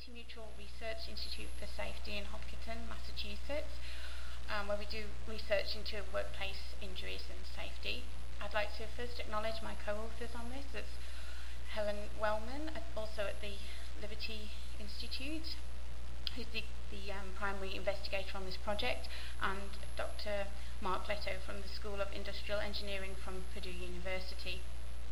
Liberty Mutual Research Institute for Safety in Hopkinton, Massachusetts, where we do research into workplace injuries and safety. I'd like to first acknowledge my co-authors on this. It's Helen Wellman, also at the Liberty Institute, who's the primary investigator on this project, and Dr. Mark Leto from the School of Industrial Engineering from Purdue University.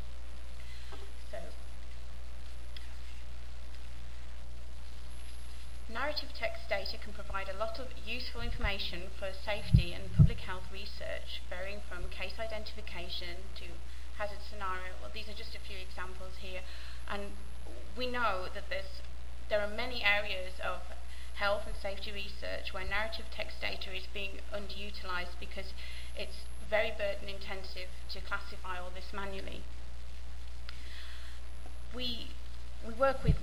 Narrative text data can provide a lot of useful information for safety and public health research, varying from case identification to hazard scenario. Well, these are just a few examples here, and we know that there are many areas of health and safety research where narrative text data is being underutilized because it's very burden intensive to classify all this manually. We work with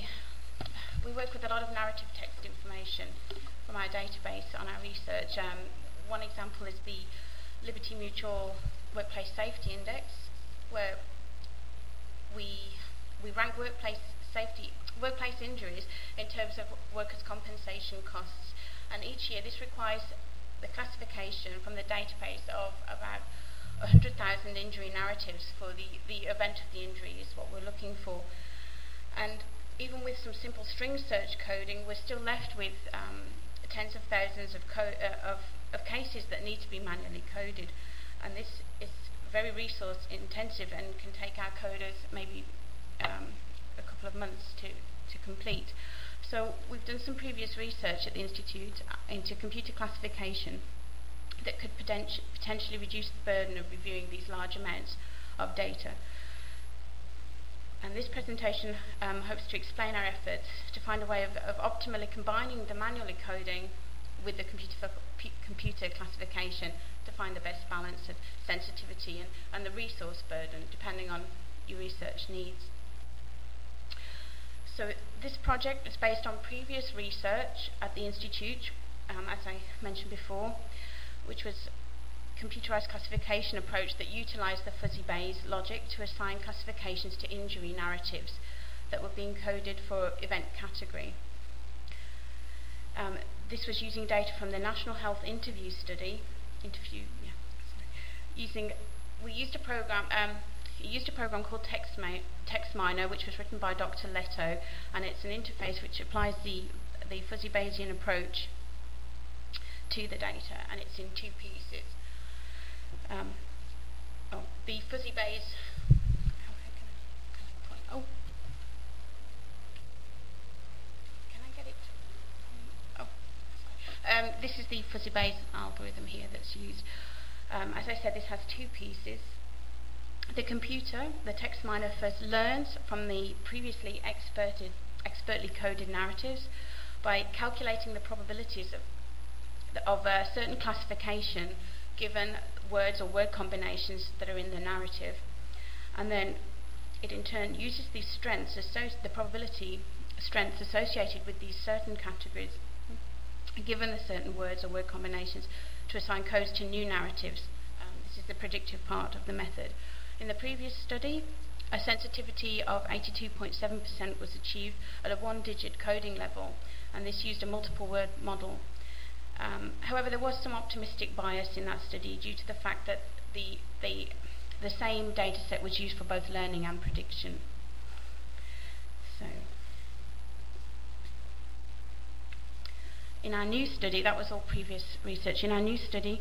a lot of narrative text information from our database on our research. One example is the Liberty Mutual Workplace Safety Index, where we rank workplace injuries in terms of workers' compensation costs, and each year this requires the classification from the database of about 100,000 injury narratives for the event of the injury is what we're looking for. And even with some simple string search coding, we're still left with tens of thousands of cases that need to be manually coded, and this is very resource intensive and can take our coders maybe a couple of months to complete. So we've done some previous research at the Institute into computer classification that could potentially reduce the burden of reviewing these large amounts of data. And this presentation hopes to explain our efforts to find a way of optimally combining the manual coding with the computer classification to find the best balance of sensitivity and the resource burden, depending on your research needs. So this project is based on previous research at the Institute, as I mentioned before, which was computerized classification approach that utilized the fuzzy Bayes logic to assign classifications to injury narratives that were being coded for event category. This was using data from the National Health Interview Study. We used a program called TextMiner, which was written by Dr. Leto, and it's an interface which applies the fuzzy Bayesian approach to the data, and it's in two pieces. The fuzzy Bayes. This is the fuzzy Bayes algorithm here that's used. As I said, this has two pieces. The computer, the TextMiner, first learns from the previously expertly coded narratives by calculating the probabilities of a certain classification given words or word combinations that are in the narrative, and then it in turn uses these strengths, the probability strengths associated with these certain categories given the certain words or word combinations to assign codes to new narratives. This is the predictive part of the method. In the previous study, a sensitivity of 82.7% was achieved at a one-digit coding level, and this used a multiple word model. However, there was some optimistic bias in that study due to the fact that the same data set was used for both learning and prediction. So, in our new study, that was all previous research. In our new study,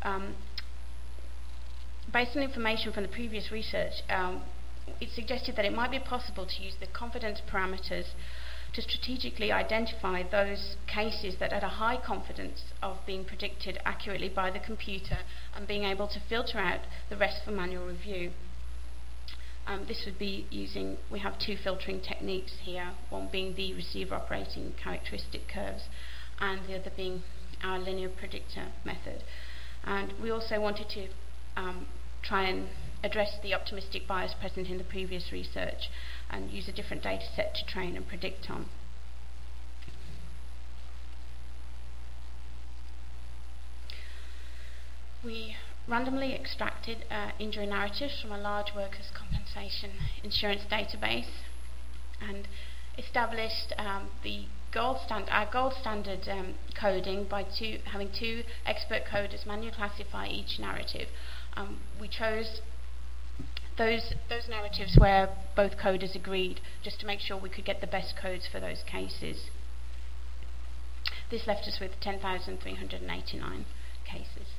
based on information from the previous research, it suggested that it might be possible to use the confidence parameters to strategically identify those cases that had a high confidence of being predicted accurately by the computer and being able to filter out the rest for manual review. This would be using, we have two filtering techniques here, one being the receiver operating characteristic curves and the other being our linear predictor method. And we also wanted to try and address the optimistic bias present in the previous research and use a different data set to train and predict on. We randomly extracted injury narratives from a large workers' compensation insurance database, and established our gold standard coding by having two expert coders manually classify each narrative. We chose those narratives where both coders agreed, just to make sure we could get the best codes for those cases. This left us with 10,389 cases.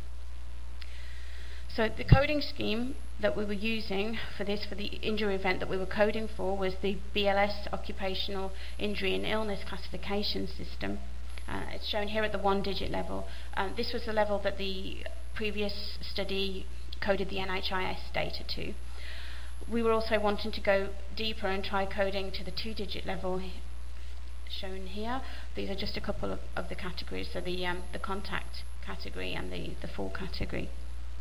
So the coding scheme that we were using for the injury event that we were coding for was the BLS Occupational Injury and Illness Classification System. It's shown here at the 1-digit level. This was the level that the previous study coded the NHIS data to. We were also wanting to go deeper and try coding to the 2-digit level shown here. These are just a couple of the categories, so the contact category and the fall category.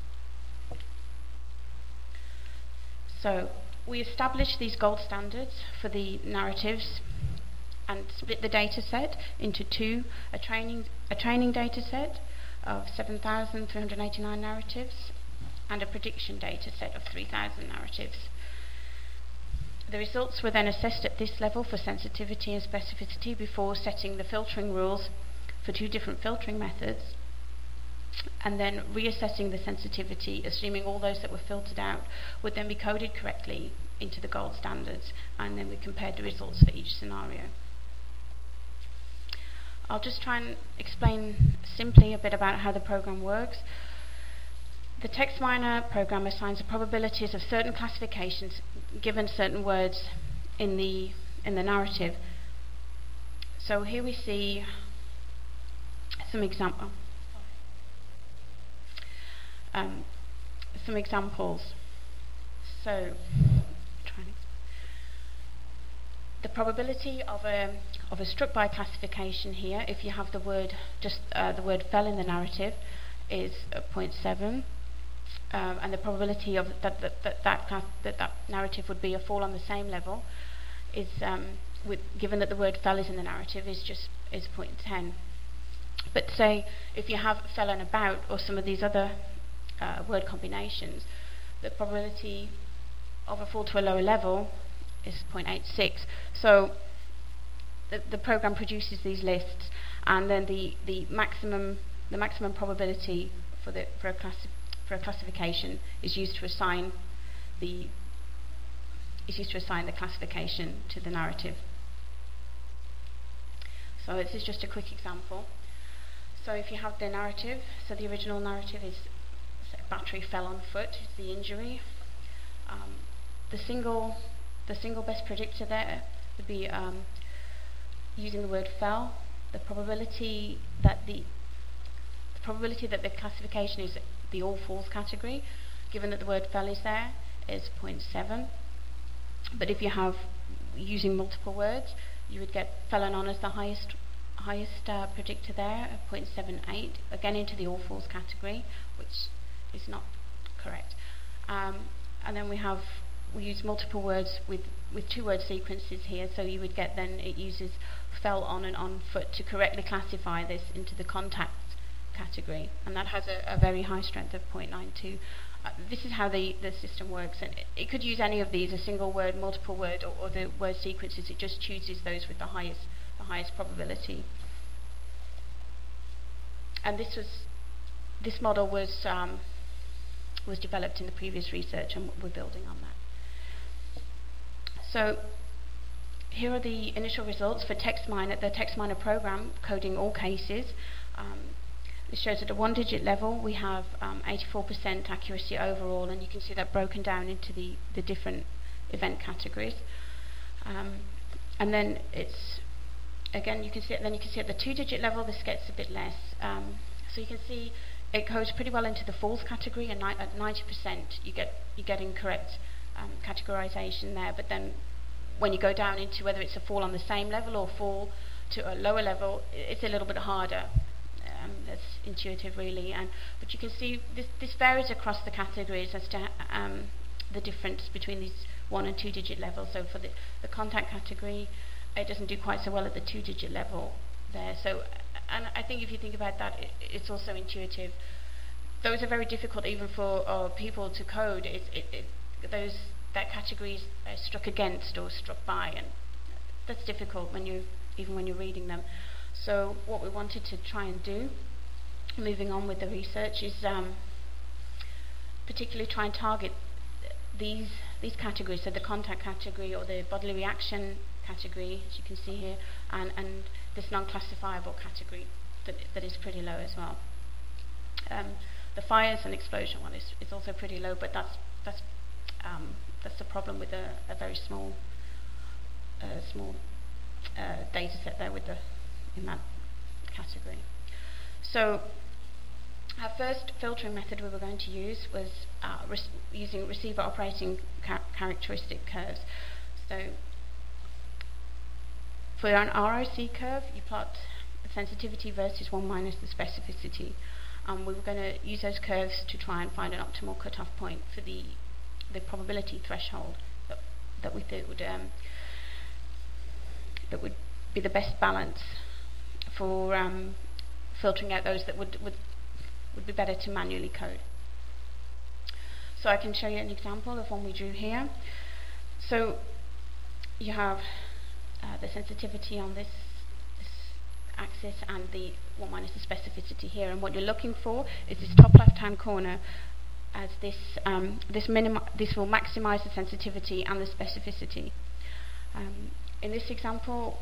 So we established these gold standards for the narratives and split the data set into two, a training data set of 7,389 narratives and a prediction data set of 3,000 narratives. The results were then assessed at this level for sensitivity and specificity before setting the filtering rules for two different filtering methods, and then reassessing the sensitivity, assuming all those that were filtered out would then be coded correctly into the gold standards, and then we compared the results for each scenario. I'll just try and explain simply a bit about how the program works. The TextMiner program assigns the probabilities of certain classifications given certain words in the narrative. So here we see some examples. So, the probability of a struck by classification here, if you have the word the word fell in the narrative, is 0.7, and the probability of that narrative would be a fall on the same level is given that the word fell is in the narrative is 0.10. But say if you have fell and about or some of these other word combinations, the probability of a fall to a lower level is 0.86. So the program produces these lists, and then the maximum probability for a classification is used to assign the classification to the narrative. So this is just a quick example. So if you have the narrative, so the original narrative is battery fell on foot, is the injury. The single best predictor there would be using the word fell. The probability that the classification is the all falls category, given that the word fell is there, is 0.7. But if you have using multiple words, you would get fell and on as the highest predictor there, 0.78, again into the all falls category, which is not correct. And then we use multiple words with two word sequences here, so you would get then it uses fell on and on foot to correctly classify this into the contact category, and that has a very high strength of 0.92. This is how the system works, and it could use any of these, a single word, multiple word, or the word sequences. It just chooses those with the highest probability. And this model was developed in the previous research, and we're building on that. So here are the initial results for TextMiner, the TextMiner program coding all cases. This shows at a 1-digit level we have 84% accuracy overall, and you can see that broken down into the different event categories. And then it's again you can see at the 2-digit level this gets a bit less. So you can see it goes pretty well into the falls category, and at 90% you're getting correct categorization there. But then when you go down into whether it's a fall on the same level or fall to a lower level, it's a little bit harder. That's intuitive really, but you can see this varies across the categories as to the difference between these 1 and 2-digit levels. So for the contact category, it doesn't do quite so well at the 2-digit level there. So, and I think if you think about that, it's also intuitive. Those are very difficult even for people to code. That category is struck against or struck by, and that's difficult even when you're reading them. So what we wanted to try and do, moving on with the research, is particularly try and target these categories, so the contact category or the bodily reaction category, as you can see here, and this non-classifiable category that is pretty low as well. The fires and explosion one is also pretty low, but that's the problem with a very small data set there in that category. So our first filtering method we were going to use was using receiver operating characteristic curves. So for an ROC curve, you plot the sensitivity versus 1 minus the specificity. We were going to use those curves to try and find an optimal cutoff point for the probability threshold that we thought would be the best balance for filtering out those that would be better to manually code. So I can show you an example of one we drew here. So you have the sensitivity on this axis and the 1 minus the specificity here, and what you're looking for is this top left hand corner, as this will maximize the sensitivity and the specificity. In this example,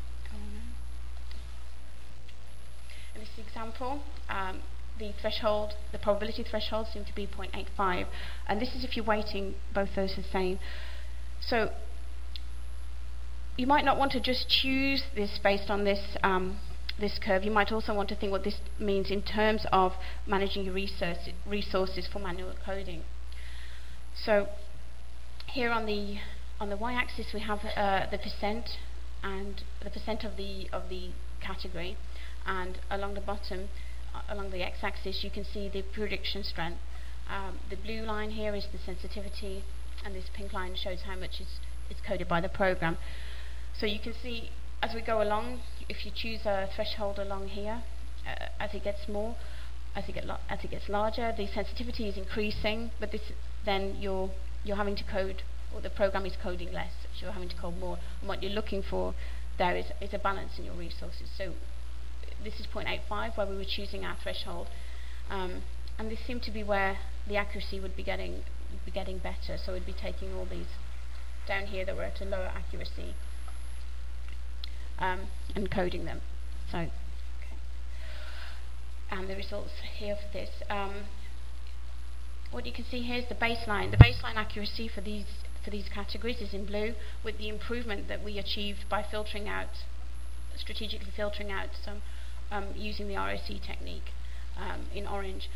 the probability threshold seemed to be 0.85, and this is if you're weighting both those the same. So you might not want to just choose this based on this curve. You might also want to think what this means in terms of managing your resources for manual coding. So here on the y-axis we have the percent and the percent of the category, and along the bottom, along the x-axis, you can see the prediction strength. The blue line here is the sensitivity, and this pink line shows how much is coded by the program. So you can see as we go along, if you choose a threshold along here, as it gets larger, the sensitivity is increasing, but then you're having to code, or the program is coding less, so you're having to code more. And what you're looking for there is a balance in your resources. So this is 0.85 where we were choosing our threshold, and this seemed to be where the accuracy would be getting better. So we'd be taking all these down here that were at a lower accuracy and coding them. So, okay. And the results here for this. What you can see here is the baseline. The baseline accuracy for these categories is in blue, with the improvement that we achieved by strategically filtering out some using the ROC technique in orange.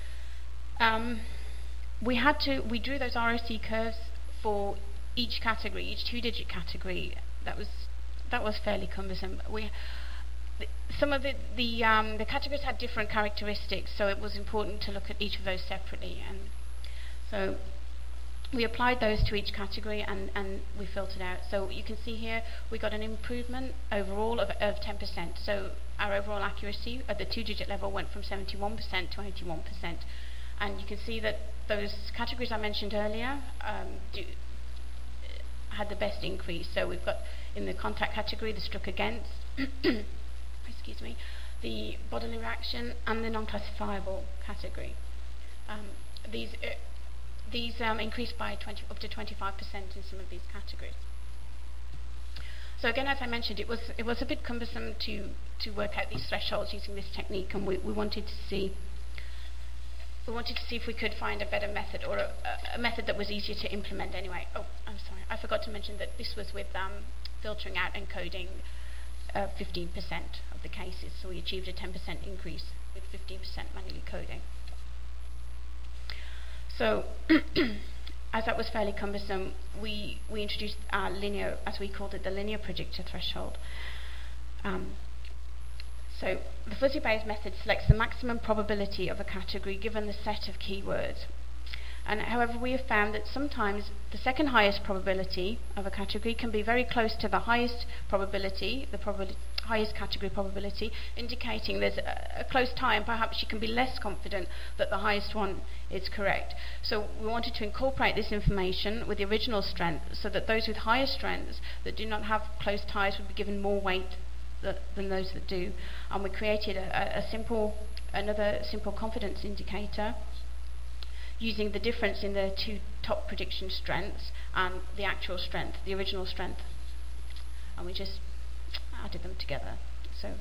We drew those ROC curves for each category, each 2-digit category. That was fairly cumbersome. Some of the categories had different characteristics, so it was important to look at each of those separately. And so we applied those to each category and we filtered out. So you can see here we got an improvement overall of 10%. So our overall accuracy at the 2-digit level went from 71% to 81%. And you can see that those categories I mentioned earlier had the best increase. So we've got in the contact category the struck against, excuse me, the bodily reaction, and the non-classifiable category. These increased by up to 25% in some of these categories. So again, as I mentioned, it was a bit cumbersome to work out these thresholds using this technique, and we wanted to see if we could find a better method, or a method that was easier to implement anyway. Oh, I'm sorry, I forgot to mention that this was with filtering out and coding 15% of the cases, so we achieved a 10% increase with 15% manually coding. So as that was fairly cumbersome, we introduced our linear, as we called it, the linear predictor threshold. So the fuzzy Bayes method selects the maximum probability of a category given the set of keywords. And however, we have found that sometimes the second highest probability of a category can be very close to the highest probability, highest category probability, indicating there's a close tie, and perhaps you can be less confident that the highest one is correct. So we wanted to incorporate this information with the original strength so that those with higher strengths that do not have close ties would be given more weight than those that do. And we created another simple confidence indicator using the difference in the two top prediction strengths and the actual strength, the original strength. And we just added them together. So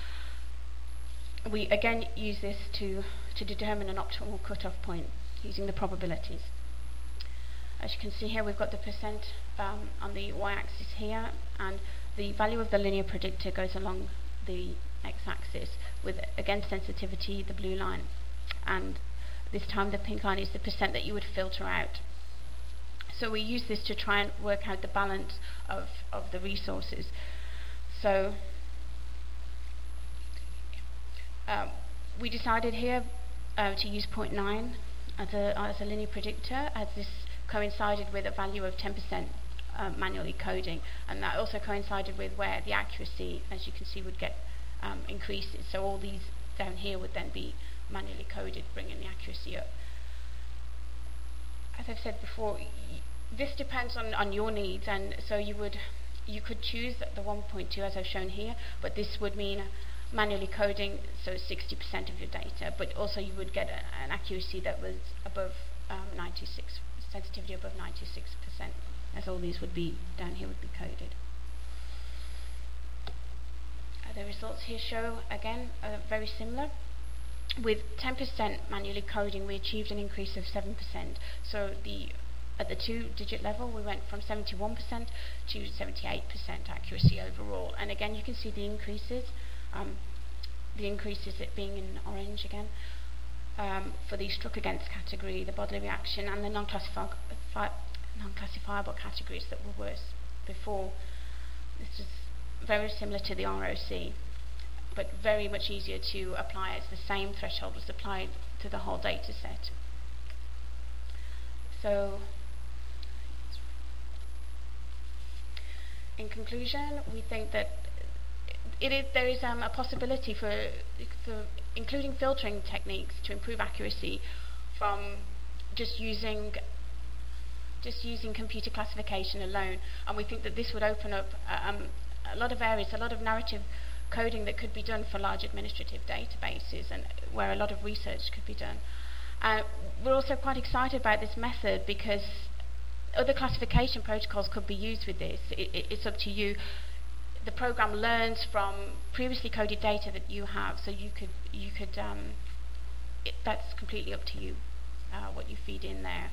we again use this to determine an optimal cutoff point using the probabilities. As you can see here, we've got the percent on the y-axis here, and the value of the linear predictor goes along the x-axis with, again, sensitivity, the blue line, and this time the pink line is the percent that you would filter out. So we use this to try and work out the balance of the resources. So we decided here to use 0.9 as a linear predictor, as this coincided with a value of 10% manually coding, and that also coincided with where the accuracy, as you can see, would get increases. So all these down here would then be manually coded, bringing the accuracy up. As I've said before, this depends on your needs, and so you could choose the 1.2 as I've shown here, but this would mean manually coding, so 60% of your data, but also you would get an accuracy that was above 96, sensitivity above 96%, as all these would be down here would be coded. The results here show, again, very similar. With 10% manually coding, we achieved an increase of 7%. So at the 2-digit level, we went from 71% to 78% accuracy overall. And again, you can see the increases it being in orange again, for the struck against category, the bodily reaction, and the non-classifiable categories that were worse before. This is very similar to the ROC, but very much easier to apply, as the same threshold was applied to the whole data set. So, in conclusion, we think that there is a possibility for including filtering techniques to improve accuracy from just using computer classification alone, and we think that this would open up a lot of areas, a lot of narrative coding that could be done for large administrative databases, and where a lot of research could be done. We're also quite excited about this method because other classification protocols could be used with this. It's up to you. The program learns from previously coded data that you have, so that's completely up to you what you feed in there.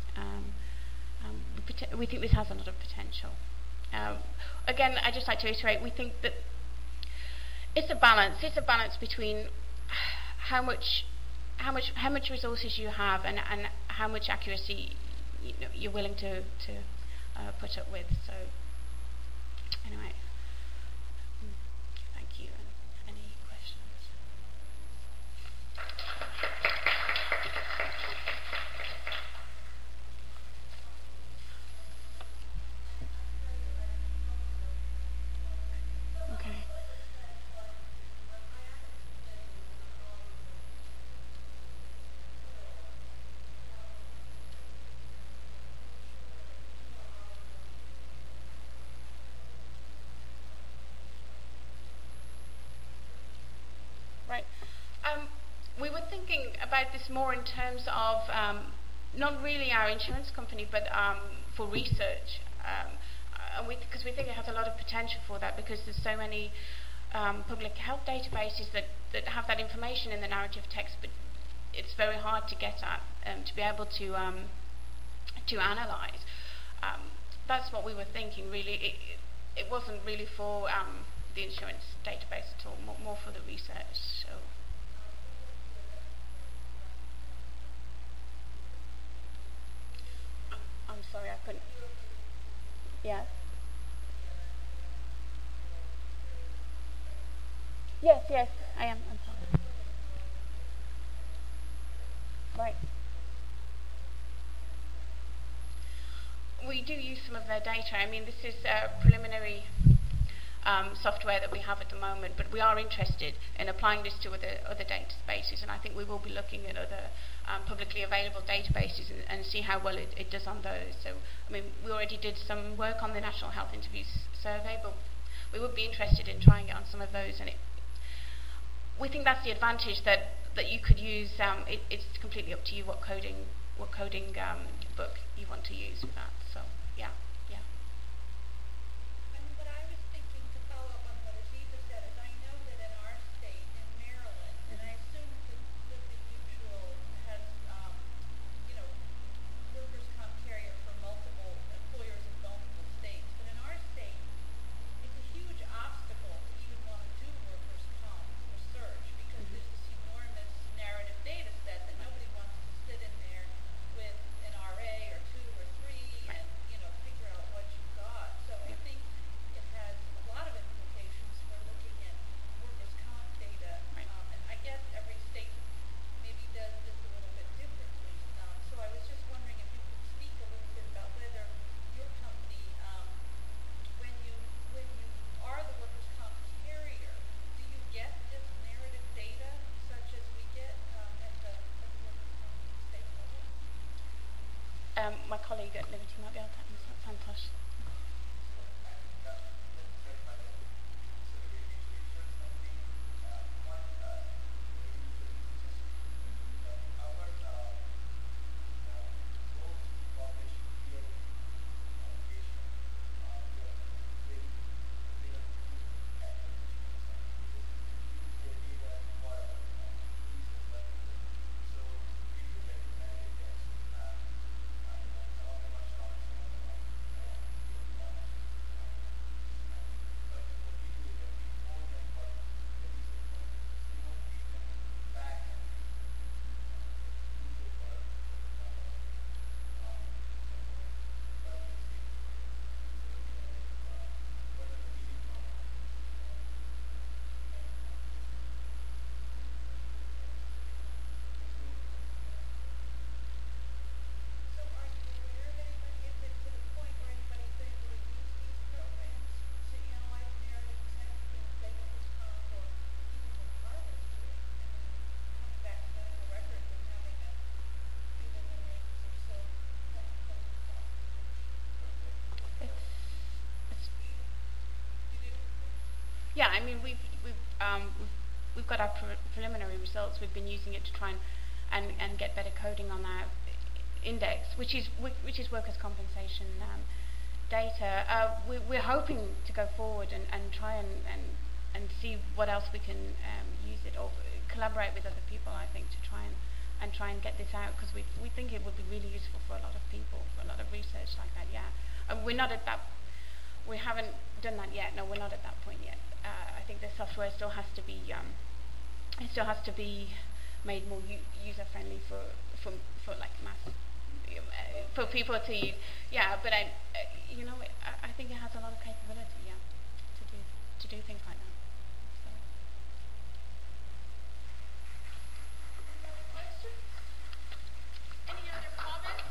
We think this has a lot of potential. Again, I'd just like to reiterate, we think that it's a balance. It's a balance between how much resources you have and how much accuracy you're willing to put up with. So anyway, thank you. And any questions? Okay. Right. We were thinking about this more in terms of not really our insurance company, but for research, because we think it has a lot of potential for that, because there's so many public health databases that have that information in the narrative text, but it's very hard to get at, to be able to analyze. That's what we were thinking, really. It wasn't really for the insurance database at all, more for the research. So. I'm sorry, I couldn't. Yeah. Yes, I am. I'm sorry. Right. We do use some of their data. I mean, this is preliminary software that we have at the moment, but we are interested in applying this to other databases, and I think we will be looking at other publicly available databases and see how well it does on those. So, I mean, we already did some work on the National Health Interviews Survey, but we would be interested in trying it on some of those, and we think that's the advantage that you could use. It's completely up to you what coding book you want to use for that. So, yeah. And what I was thinking, to follow up on what Aziza said, is I know that in our state, in Maryland, and I assume that Liberty Mutual has, workers' comp carrier for multiple employers in multiple states, but in our state, it's a huge obstacle to even want to do workers' comp research because there's this enormous narrative data set that nobody wants to sit in there with an RA or two or three and figure out what you've got. So I think it has a lot of implications for looking at workers' comp data. And I guess every state maybe does this a little bit differently. So I was just wondering if you could speak a little bit about whether your company, when you are the workers' comp carrier, do you get this narrative data such as we get at the workers' comp state level? My colleague at Liberty might be able to answer that. Santosh. So are you aware of anybody, is it to the point where anybody's been able to use these programs to analyze narrative text in, say, workers' comp or even with harvestry? Coming back to medical records and having a preliminary so you do? Yeah, I mean we've got our preliminary results. We've been using it to try and get better coding on our index, which is workers' compensation data. We're hoping to go forward and try and see what else we can use it, or collaborate with other people, I think, to try and get this out, because we think it would be really useful for a lot of people, for a lot of research like that. Yeah, we're not at that. We haven't done that yet. No, we're not at that point yet. I think the software still has to be made more user friendly for like mass for people to use. Yeah, but I think it has a lot of capability. Yeah, to do things like that. So. Any other questions? Any other comments?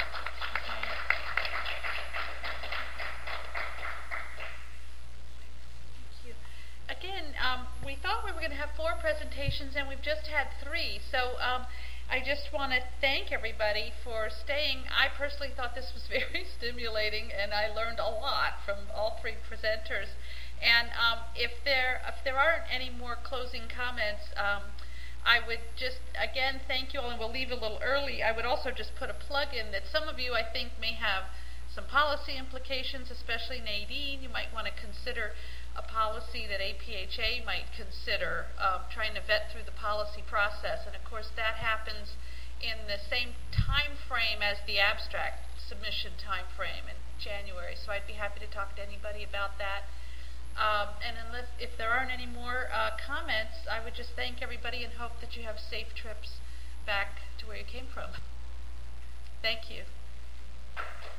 Thank you. Again, we thought we were going to have 4 presentations, and we've just had 3. So I just want to thank everybody for staying. I personally thought this was very stimulating, and I learned a lot from all 3 presenters. And if there aren't any more closing comments, I would just, again, thank you all, and we'll leave a little early. I would also just put a plug in that some of you, I think, may have some policy implications, especially Nadine. You might want to consider a policy that APHA might consider, trying to vet through the policy process. And of course that happens in the same time frame as the abstract submission time frame in January. So I'd be happy to talk to anybody about that. And if there aren't any more comments, I would just thank everybody and hope that you have safe trips back to where you came from. Thank you.